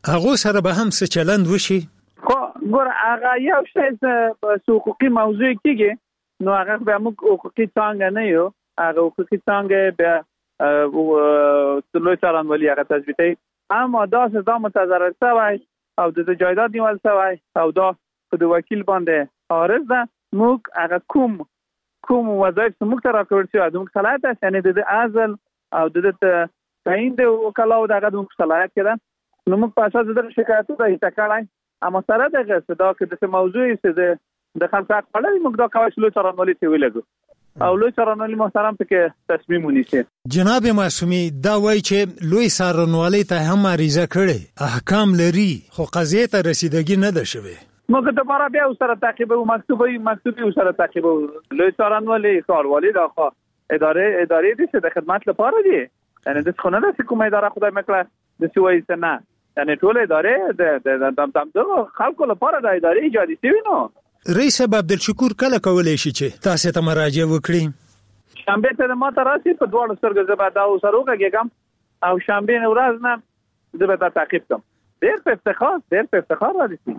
هغه سره به هم څه چلند وشي؟ خو ګور هغه یو شی چې حقوقي موضوع کېږي نو هغه به موږ حقوقي څنګه نه یو هغه حقوقي څنګه به لوی څارنوالي هغه تثبیتي اما دا متضرر شوی او د جایداد نیول شوی او دا د وکیل باندې عارض ده موږ هغه کوم وظایف موږ ته راکړل شوی د موږ صلاحیت است یعنی د ازل او د تعیین د وکلاو دغه د موږ صلاحیت کړه نو موږ په اساس د شکایتو ته اتکاړای اما سره دغه صدا کې د موضوع چې د خلک حق پړل موږ دا کوي چې لوی څارنوالي ته ویلګو او لوی څارنوالي محترم پکې تصمیم ونیسي. جناب معصومي دا وایي چې لوی څارنوالي ته هم عریضه کړي احکام لري خو قضیه ته رسیدګي نه ده شوی. موږ ته بار بیا سره تعقیب او مکتوبي سره تعقیب لوی څارنوالي ښاروالي دا خو ادارې دي چې د خدمت لپاره دي یعنی د څخه نه کومه اداره خدای مکړه د سوي سنه یعنی ټول ادارې د خلکو لپاره د ادارې ایجادي شوی نو. رئیس عبدالشکور کله کولای شي چې تاسو ته مراجعه وکړي؟ شنبه ته ما ته راسي په دوه سترګې زباده او سروګه کېږم او شنبه ورځ نه زباده تعقیب کوم. ډېر په افتخار راځي.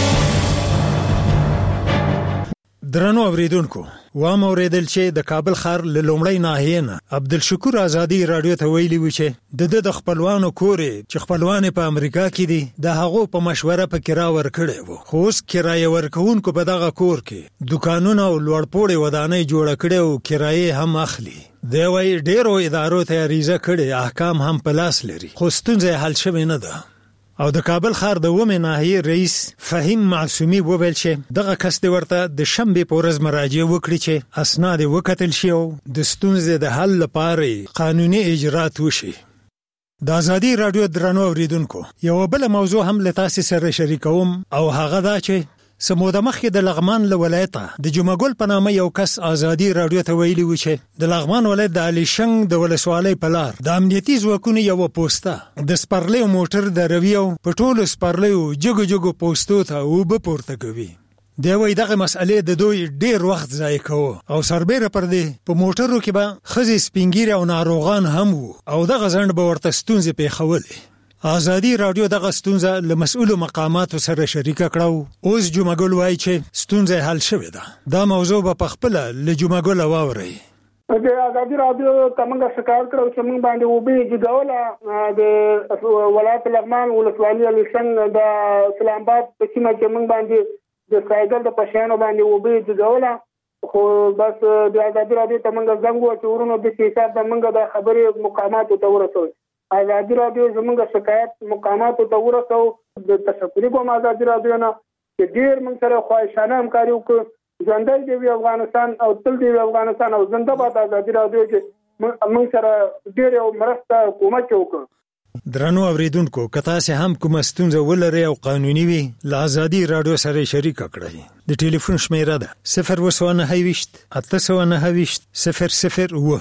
درنو اوریدونکو و ما اوریدل چې د کابل ښار له لومړی ناحیې نه عبدالشکور آزادي رادیو ته ویلي و چې د خپلوانو کورې چې خپلوان په امریکا کې دي د هغو په مشوره په کرا ورکړي وو خو اوس کرایه ورکوونکو په دغه کور کې دکانونه او لوړپوړې ودانۍ جوړ کړي او کرایه هم اخلي. دی وايي ډېرو ادارو ته عریضه کړي احکام هم په لاس لري خو ستونزه حل شوې نه ده. او د کابل ښار د ومه ناحیې رئیس فهیم معصومي وویل چې دغه کس دی ورته د شنبه په ورځ مراجعه وکړي چې اسناد وکتل شي او د ستونزې د حل لپاره قانوني اجرات وشي. د آزادي رادیو درنو اوریدونکو یو بل موضوع هم له تاسو سره شریکوم او هغه دا چې سموده مخکې د لغمان له ولایته د جمعګل په نامه یو کس آزادي رادیو ته ویلي و چې د لغمان ولایت د علیشنګ د ولسوالۍ په لار د امنیتي ځواکونو یو پوسټه د سپرلیو موټر د رویو په ټولو سپرلیو جګو پوسټو ته وب پورته کوي. دی وايي دغه مسئله د دوی ډیر وخت ضایع کوي او سربېره پر دې په موټرو کې به خزي سپینګیره او ناروغان هم وو او دغه ځند به ورته ستونزې پیښولې. آزادي رادیو دغه ستونزه له مسؤلو مقاماتو سره شریکه کړو. اوس جمعګل وایي چې ستونزه حل شوې ده. دا موضوع په خپل له جمعګل واوري. د آزادي رادیو څنګه شکایت کړو چې موږ باندې وبې جوړوله د ولایت لغمان ولسوالۍ علیشنګ د اسلام آباد په سیمه کې موږ باندې د سایګل د پښانو باندې وبې جوړوله خو بس د آزادي رادیو څنګه زنګ و چې ورونو د حساب د موږ د خبرې مقاماتو ته ورسوي. آزادي رادیو زموږ شکایت مقاماتو ته ورسو د تشکر کوم آزادي رادیو نه چې ډیر موږ سره خواهشانه همکاري وکړو. ژوندی دی افغانستان او تل دی افغانستان او زنده باد آزادي رادیو چې موږ سره ډیر مرسته کومک وکړو. درنو اوریدونکو که تاسو هم کوم ستونزه ولرئ او قانوني وي له آزادي رادیو سره شریک کړئ. د ټلیفون شمیره ده 029 829 00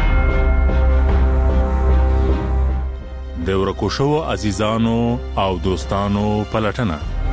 د ورکوشو عزیزانو او دوستانو پلټنه.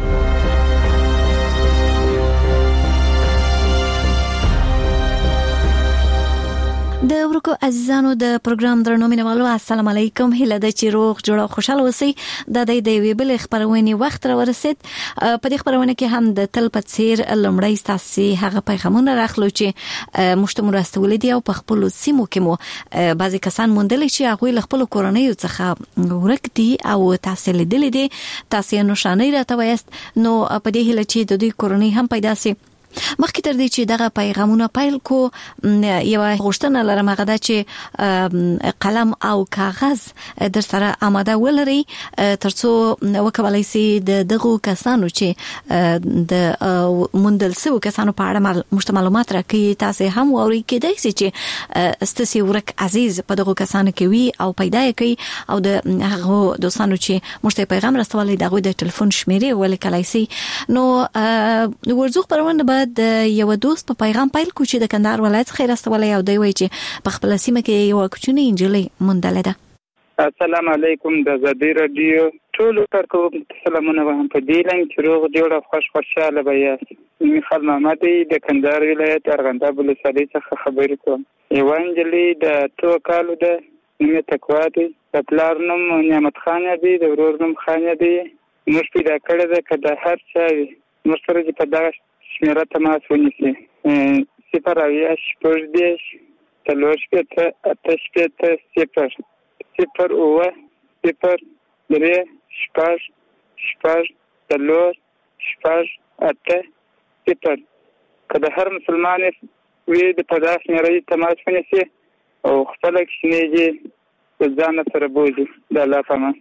د ورکو عزیزانو د پروګرام درنو مینوالو السلام علیکم. هله د چې روغ جوړ او خوشاله اوسئ. د دې وی بل خبرونه وخت را ورسید. په دې خبرونه کې هم د تل په څیر لمړی تاسو هغه پیغامونه راخلو چې مشتمل راستولې دي او په خپل سیمو کې مو بعضی کسان موندل چې هغه خپل کورنۍ څخه ورک دي او تاسو لیدلې دي تاسو نشانه راته وایست نو په دې هله چې د دوی کورنۍ هم پیدا سي. مخکې تر دې چې دغه پیغامونه پیل کو یو غوښتنه لرم هغه دا چې قلم او کاغذ در سره آماده ولري ترڅو وکولای شي دغه کسانو چې د موندل شوی کسانو په اړه معلومات راکړي تاسو هم ووري کېدای شي چې ستاسو ورک عزیز په دغه کسانو کې وي او پیدا کړي او د هغه دوستانو چې مشته پیغام راستولې دغه د ټلیفون شمیرې ولیکلای شي. نو ورزوخ پرونه بعد یو دوست په پیغام پیل کو چې د کندهار ولایت څخه راستولې او دی وایي چې په خپل سیمه کې یو کوچنی انجلۍ موندل ده. السلام علیکم د آزادي رادیو ټول کارکوونکو سلامونه هم په دې لنګ چې روغ جوړ او خوشاله به یاست. میخال محمدی د کندهار ولایت ارغنداب ولسوالۍ څخه خبرې کوم. یو انجلۍ د 2 کالو ده نومې تقوا دی د پلار نوم نعمت خان دی، د ورور نوم خان دی. موږ پیدا کړی ده که د هر چا وي موږ سره چې په دغه شمېره تماس ونیسي 0 شپږ دېرش 4 شپېته 8 شپېته 0 0 اوه 0 3 شپږ شپږ 4 شپږ 8 0. که د هر مسلمان وي د په دغه شمېره تماس ونیسي او خپله کښېنېږي د ځان سره بوځي. د الله په امان.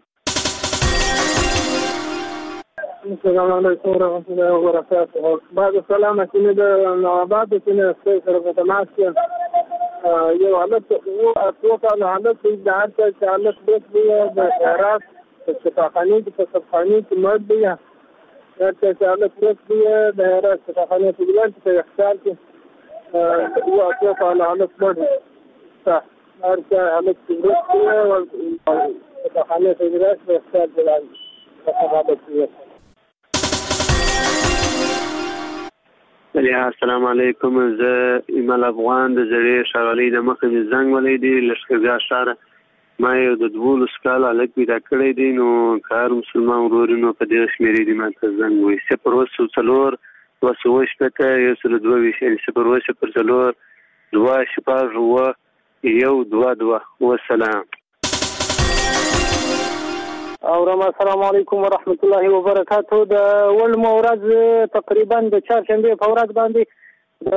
السلام علیکم ورحمۃ اللہ وبرکاتہ. بعد السلام چې د نواباد چې سره په تماس کې یو حالت او ټول حالت د هر څه حالت دی د خیرات شفاخاني د صفخاني کې مرد دی هر څه حالت دی د خیرات شفاخاني په ګلان کې اختیار کې او ټول حالت مرد هر څه حالت دی او شفاخاني په ګلان کې اختیار دی. السلام علیکم. زه ایمل افغان د زړې ښاروالۍ د مخې د زنګ ولې دی لښکرګاه ښار. ما یو د 12 کال هلک پیدا کړی دی نو که هر مسلمان ورور نو په دې شمېرې دی ما ته زنګ وایي 0 2 شپېته 1 0 2 شپږ 1 2 2. والسلام. السلام علیکم ورحمۃ اللہ وبرکاتہ. د ولمو ورځ تقریبا د چهارشنبې په ورځ باندې د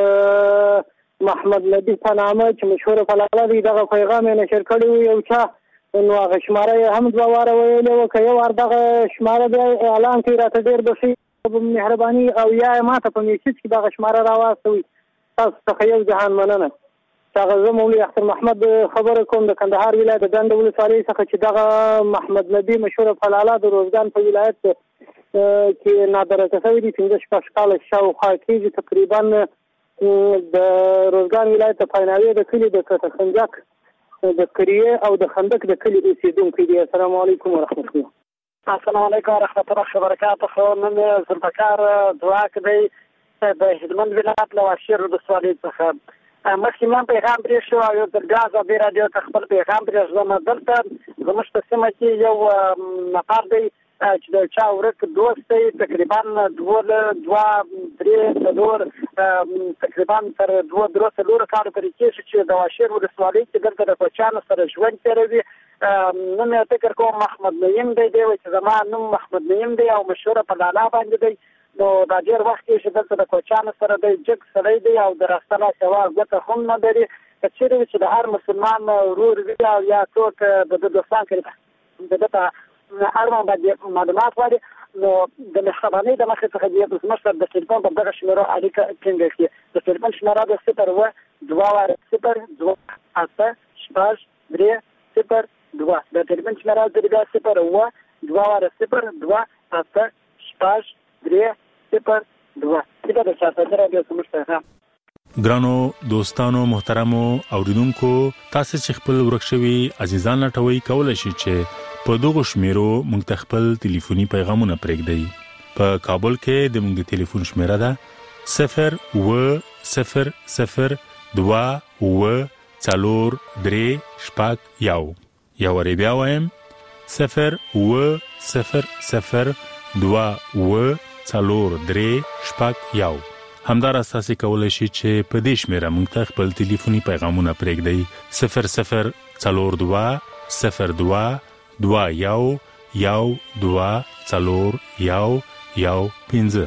محمد نبی په نامه چې مشهور فلاله دی دغه پیغام یې نشر کړی و. یو چا نو هغه شماره یې هم 2 واره ویلې وه. که یو وار دغه شماره بیا اعلان کړي راته ډېر بخي مهرباني او یا ما ته په میسج کې دغه شماره راواستوي. تاسو څخه یو جهان مننه. هغه زه مولوي اختر محمد خبره کوم د کندهار ولایت د ډنډ ولسوالۍ څخه چې دغه محمد نبی مشهور فلاله د روزګان په ولایت کې نادرکه شوی دی 15 کاله شاوخوا کېږي. تقریبا د روزګان ولایت د پایناوي د کلي د خندق د کریه او د خندق د کلي اوسېدونکی دی. السلام علیکم ورحمت الله. السلام علیکم ورحمت الله وبرکاته. نن زلفکار دعاک دی د هلمند ولایت له واشیر ولسوالۍ څخه. مخکې من پیغام پرې شو او یو درګاه ازادي راډیو ته خپل پیغام پرېږدم. دلته زموږ په سیمه کې یو نفر دی چې د چا ورک دوست دی تقریبا 2 3 تقریبا تر 2 3 کالو پورې کېږي چې د واشیر ولسوالۍ کې دلته د کوچیانو سره ژوند تېروي. نوم یې فکر کوم محمد نعیم دی چې زما نوم محمد نعیم دی او مشهوره په لالا باندې دی. نو دا ډېر وخت کې چې دلته د کوچیانو سره دی جګ سړی دی او د راستله سوا ګوته هم نه لري. که چېرې وي چې د هر مسلمان ورور وي او یا څوک د دوستان کې د ده په اړوند باندې معلومات غواړي نو د مهربانۍ د مخې څخه دې زموږ سره د ټلیفون په دغه شمېرو اړیکه ټینګه کړي. د ټلیفون شمېره ده 0 2 2 8 شپږ 3 0 2. د ټلیفون شمېره ده 0 2 2 8 شپږ 3 0 2. دا د چاته راډیو سمشته. ګرانو دوستانو محترمو اوریدونکو تاسو چې خپل ورکشوي عزیزان لټوي کولای شئ چې په دغه شمیرو موږ خپل ټلیفوني پیغامونه پرېږدئ. په کابل کې د موږ د ټلیفون شمیره ده 0 0 0 2 4 3 شپږ 1. یا وربیا وایم 0 0 0 2 4 3 شپږ 1. همدار اساسي کولای شي چې په دې شمیره موږ ته خپل ټلیفوني پیغامونه پرېږدئ 0 0 4 2 0 2 2 1 1 2 4 1 1 5.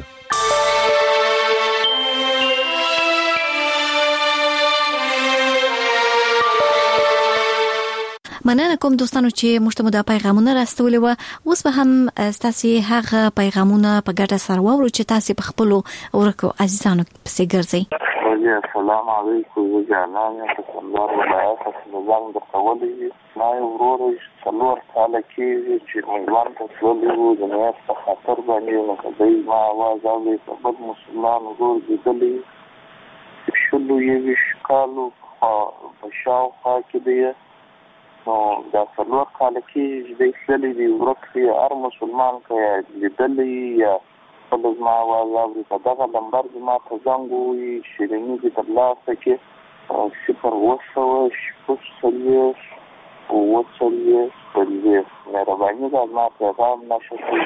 مننه کوم دوستانو چې موږ ته د پیغامونه راستولې و. اوس به هم تاسو هغه پیغامونه په ګډه سره وورو چې تاسو په خپل ورکو عزیزانو پسې ګرځئ. السلام علیکم وجعلنا الله ولایت سلام د قولي ما ورور څلور کال کې چې موږ ته ټولې وو د نه په خاطر باندې نو کوي ما आवाज اوري په بد مسلمان ورور دې شلو یې شکالو په شاوخوا کې دی نو دا څلور کال کې دې سړي دی ورکه هر مسلمان کې دې یا په ما आवाज اوري په دغه نمبر ما ته زنګ وي شیرینی دې تر لاسه کې 0 وسو شپږ وصل مهرباني ده ما پیغام نشد.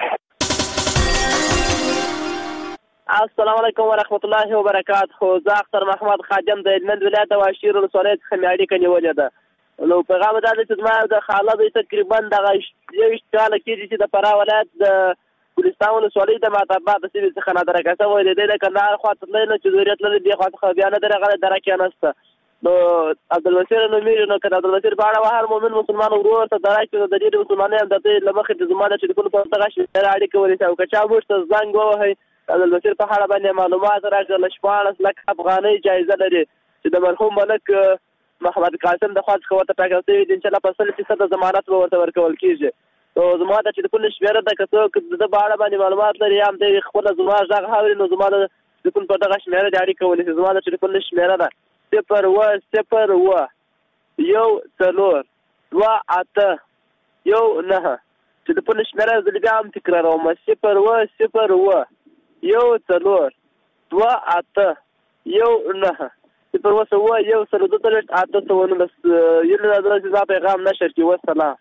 السلام علیکم ورحمت الله وبرکاته. زه اختر محمد خادم د هلمند ولایت د واشیر ولسوالۍ څخه مې اړیکه نیولې ده. نو پیغام دا دی چې زما د خاله دوی تقریبا دغه 21 کاله کېږي چې د فراه ولایت د ګلستان ولسوالۍ د معتبر د سیمې څخه نادرکه شوی دی. دی د کندهار خوا ته تللی نو چې ضرورت لري دې خوا څخه بیا نه دی راغلی دره کې نسته. نو عبدالبصیر نومېږي. نو که د عبدالبصیر په اړه هر مؤمن مسلمان ورور ته دره کې د ډېرې مسلمانۍ هم د دې له مخې د زما د ټلیفون په دغه شمېره اړیکه ونیسي او که چا موږ ته زنګ ووهئ عبدالبصیر په اړه باندې معلومات راکړه. له 14 لک افغانۍ جایزه لري چې د مرحوم ملک محمد قاسم د خوا څخه ورته ټاکل شوي دي. انشاءالله په 100% ضمانت به ورته ورکول کېږي. نو زما د ټلیفون شمېره ده که څوک د ده په اړه باندې معلومات لري یا هم دی خپله زما غږ اوري نو زما د ټلیفون په دغه شمېره د اړیکه ونیسي. زما د ټلیفون شمېره ده 010 14 28 19. ټلیفون شمېره زه بیا هم تکراروم 010 14 28 19. پر وسه یو سره د تل اته سوونه بس یله درځي دا پیغام نشر کی والسلام.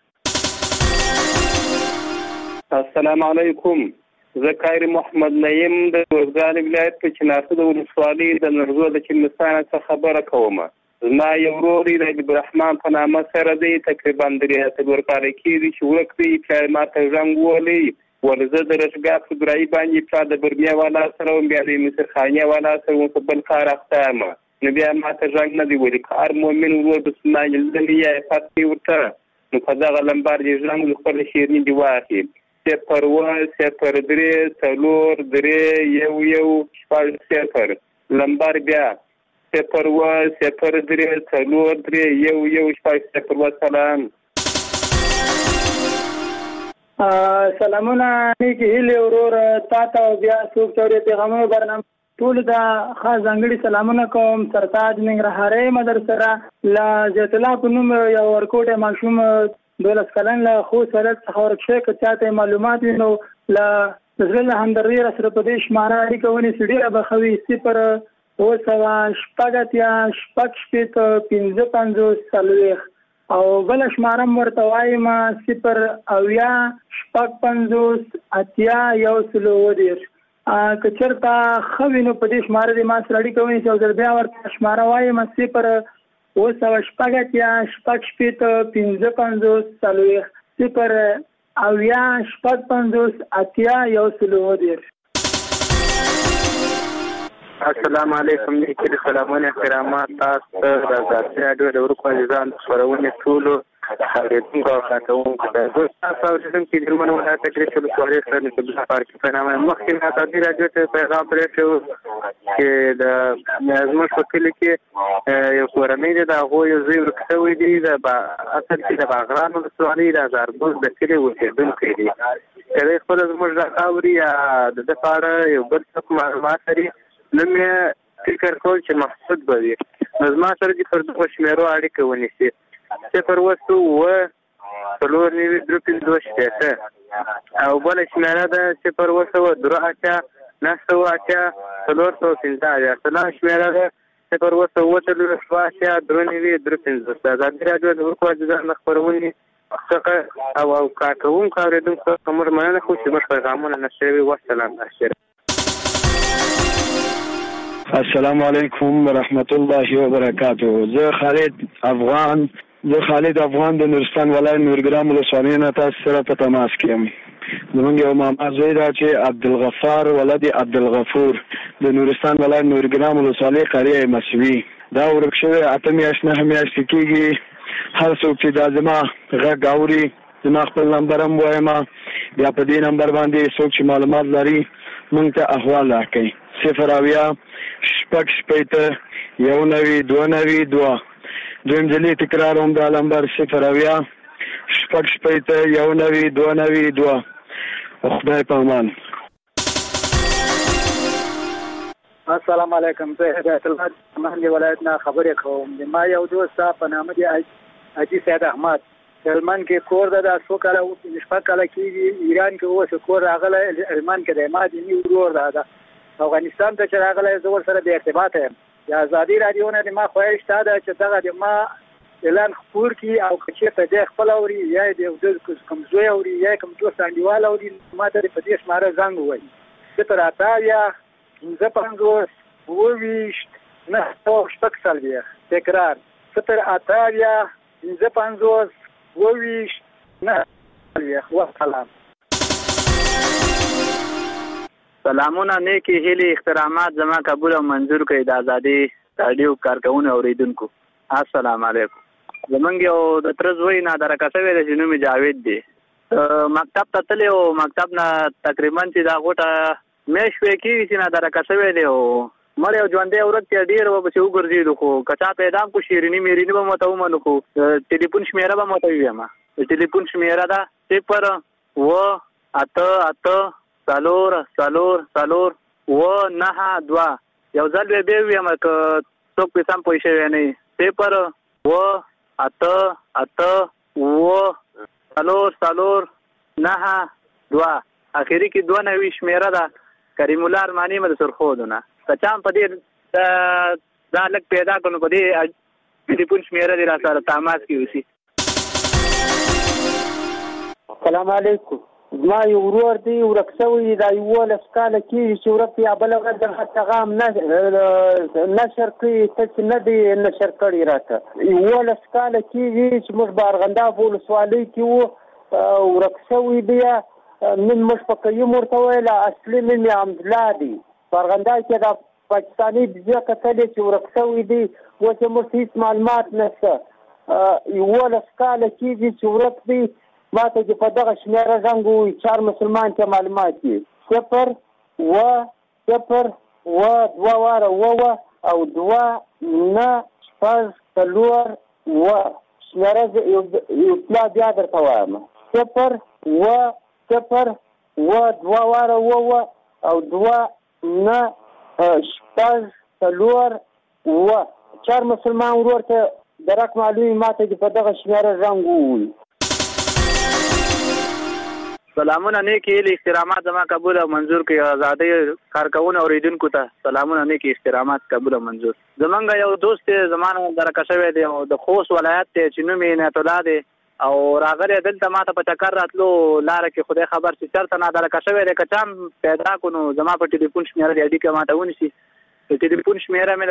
السلام علیکم. زه کایر محمد نعیم د ورغال ولایت په چنارسو د ولسوالۍ د نرزو د چمنستان څخه خبره کوم. زما یو ورور دی د عبدالرحمن په نامه سره دی تقریبا 3 کال کېږي چې ورک دی چې ما ته زنګ وهلی ولزه د رشګا په ګرای باندې په د بربیا والا سره بیا د مصر خانیه والا سره په بل کار اخته ما نو بیا ما ته ځنګ نه دی ویلي کار مؤمن ورور د سنای لنی یا فاتې ورته نو په دغه لمبار دی ځنګ خپل شیرنی دی واخی سپر 3 تلور 3 یو سپر لمبار بیا سپر 3 تلور 3 یو سپر وسلام. سلامونه نیکی هیله ورور تا ته بیا څوک چوري پیغامونه برنامه ټول دا خاص ځانګړي سلامونه کوم. سرتاج ننګرهاري مدرسه لا زیت الله په نوم یو ورکوټه ماشوم 12 کلن له خو سره څخه ورکشه که چاته معلومات نو لا زړه همدردي سره په دې شماره اړیکه ونی سړي به خوي 0 او سوا شپږتیا شپږ 55 سلويخ او بل شماره ورته وایم 0 او یا شپږ 50 اتیا یو سلوودیر. که چېرته ښه وي نو په دې شماره دې ما سره اړیکه ونیسي او زه بیا ورته شماره وایم 0 او سوا شپږتیا شپږ 55 سلويخ 0 او یا شپږ 50 اتیا یو سلوودیر. السلام علیکم. نیکی سلامونه احترامات تاسو ته د ازادي راډیو د ورکو عزیزان خبرونه ټولو خبرېدونکو او کارکوونکو ته زه تاسو اوسېدونکي د هلمند ولایت ګرېس ولسوالۍ څخه د عبدالله فاروقي په نامه مخکې مې ازادي راډیو ته پیغام پرېښی چې د زموږ په کلي کې یو کورنۍ دی د هغوی یو زوی ورک شوی دی اصل کې د باغران ولسوالۍ د هزارګوز د کلي اوسېدونکی دی. که دی خپله زموږ غږ اوري یا د ده په اړه یو بل څوک معلومات لري نو مې فکر کول چې محسود به وي نو زما سره دې پر دغو شمېرو اړیکه ونیسي 0 څلور 9 شپېته او بله شمېره ده 0 2 اتیا 9 اتیا 415 سلام شمېره ده 0 اووه اتیا 2 50. د ازادي راډیو د ورکو عزیزانو خپرونې څخه او کارکوونکو اورېدونکو څخه موږ مننه کوو چې زموږ پیغامونه نشروي. والسلام. السلام علیکم ورحمت الله وبرکاته. زه خالد افغان د نورستان ولایت نورګرام ولسوالۍ نه تاسو سره په تماس کې یم. زمونږ یو ماما زوی دا چې عبدالغفار ولد عبدالغفور د نورستان ولایت نورګرام ولسوالۍ قریه مسوي دا ورک شوی 8 میاشتې 9 میاشتې کېږي. هر څوک چې دا زما غږ اوري زما خپل نمبر هم وایم بیا په دې نمبر باندې څوک چې معلومات لري موږ ته احوال راکړي 0 او یا شپږ 2 دویم ځلې تکرار هم دا نمبر 0 او یا شپږ 2 خدای په امان. السلام علیکم. زه هدایت الله د ولایت نه خبرې کوم. ما یو دوست په نامه دی حاجي سید احمد هلمند کې کور ده د څو کاله شپږ کاله کېږي ایران کې اوس کور راغلی هلمند کې دی. ما دیني ورور ده افغانستان ته چې راغلی زه ورسره بې ارتباطه یم. د ازادي راډیو نه د ما خواهش دا ده چې دغه د ما اعلان خپور کی او چې ته د خپل اوري یا د کمزوی اوري یا کوم دوست انډیوال اوري ما ته په دې شماره زنګ وایي 058 نه شپږ سالوي تکرار 058 نه والسلام. سلامونه نیکی هیلي احترامات زما قبول او منظور کړئ د ازادي رادیو کارکونکو اوریدونکو. السلام علیکم. زمونږ یو د ترزوی نه درکاسوي د جنوب جاوید دی مکتب ته تللی او مکتب نه تقریبا چې دا غوټه مېشوي کې چې نه درکاسوي دی او مړ یو ژوندې ورته ډیر و به وګرځیدو خو کچا پیدا کو شیرینی میرینی به مته ومنو خو ټلیفون شمیره به مته ویم ټلیفون شمیره دا 0-8-8-0-0-0-9-2 یو ځل به ویم که څوک په سم پوښښ نه 0-8-8-0-0-9-2 اخیری کې 2 شمیره ده کریم الله ارمانی مد سرخودونه کچام په دې دا لک پیدا کړو په دې ټلیفون شمیره دې را سره تماس کې وسی. السلام علیکم. ما یو ورور دی ورکسوي دا یو لسکاله کې چې ورته بل غږ د پیغام نشر کوي چې نه دی نشر کړی راته یو لسکاله کې چې موږ بارغندا بول سوالي کې ورکسوي بیا من مش پکې مرته ویله اصلي من عبدالله دی بارغندا کې دا پاکستاني بیا کتل چې ورکسوي دی وڅ مو هیڅ معلومات نشته یو لسکاله کې چې ورک دی ما ته چې په دغه شمیره زنګ ووایي 4 مسلمان ته معلومات دي 0-0-2 او 2-9-4 شمیره اطلاع بیا درته وایم 0-0-2 او 2-9-4 4 مسلمان ورور ته درک معلومي ما ته چې په دغه شمیره زنګ ووایي. سلامونه نیکی هیلي احترامات زما قبول او منظور کړئ ازادي کارکونکو اوریدونکو ته سلامونه نیکی احترامات قبول او منظور. زمونږ یو دوست زمانه درکښوي دی د خوست ولایت ته چې نوم یې نعت الله دی او راغلی دلته ما ته په چکر راتلو لاره کې خدای خبر چې چېرته نه درکښوی دی که چا پیدا کړو نو زما په ټلیفون شمیره د اډیکه ما ته ونیسي د ټلیفون شمیره مې د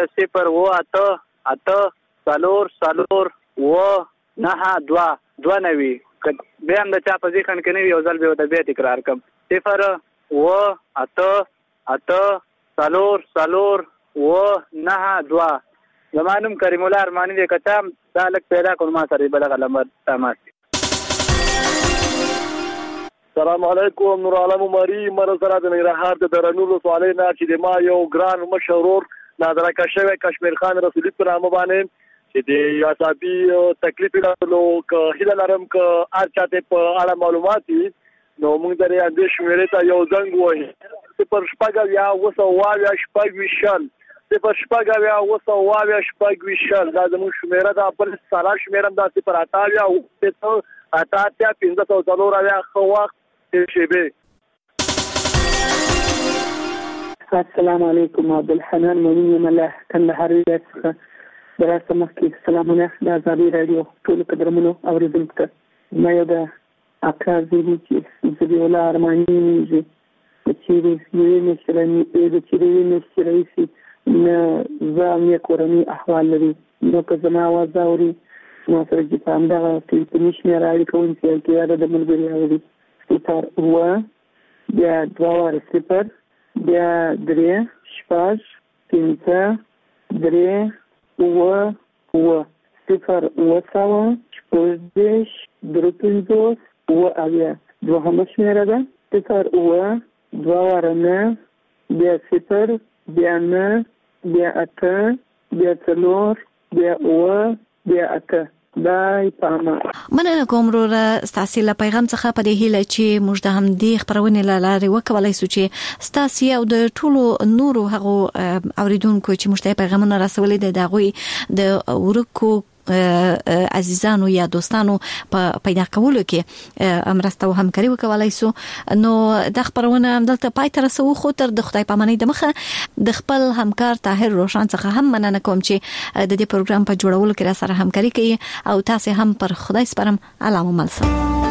0-8-8-0-0-9-2 بیا هم د چا په ذهن کې نه وي یو ځل به ورته بیا تکرار کړم 0-8-8-0-0-9-2 زما نوم کریم الله ارمانی دی که چا دا لږ پیدا کړو ما سره به دغه نمبر تماس کړي. السلام علیکم. نور عالم عمری مرزرا د ننګرهار د درنولو سوالې نه چې د ما یو ګران مشهور نادرکښوی کشمیر خان رسولی په نامه باندې چې د یاسابي تکلیف لرلو که هیله لرم که هر چاته په اړه معلومات وي نو موږ درې اندې شمیرې ته یو زنګ ووهي 0-8-8-0-0-9-2 دا زموږ شمیره ده بل سالا شمیره هم دا 0-8-8-504 ښه وخت شیبې. السلام علیکم. عبدالحنان مولوی مله کندهار ولایت څخه دراسته مخکې سلامونه د ازادي رادیو ټولو قدرمنو اوریدونکو ته ما یو د اکا زیري چې زبی الله ارماني چې چیرې رئیسي نه زامې کورنۍ احوال لري نو که زما اواز اوري نو سره چې په همدغه ټلیفوني شمېره اړیکه ونیسي او کې د ملګري اوري 0 بیا 2 بیا 3 شپږ 5 3 0 دوهمه شمېره ده 0-2 بیا 0 بیا 9 بیا 8 بیا 4 بیا 8 دای پامه. مننه کوم وروره ستاسو له پیغام څخه په دې هیله چې موږ د همدې خبرونه لاره وکولای شو چې ستاسو او د ټولو نورو هغه اوریدونکو چې موږ ته پیغامونه رسولي دي دغه د ورکو عزیزانو یا دوستانو په پیدا کولو کې مرسته او همکاري وکولای سو. نو د خبرونه دلته پای تر سو خو تر د خدای پامانۍ د مخه د خپل همکار طاهر روشن څخه هم مننه کوم چې د دې پروګرام په جوړولو کې را سره همکاري کوي او تاسو هم پر خدای سپارم. علامه ملسم.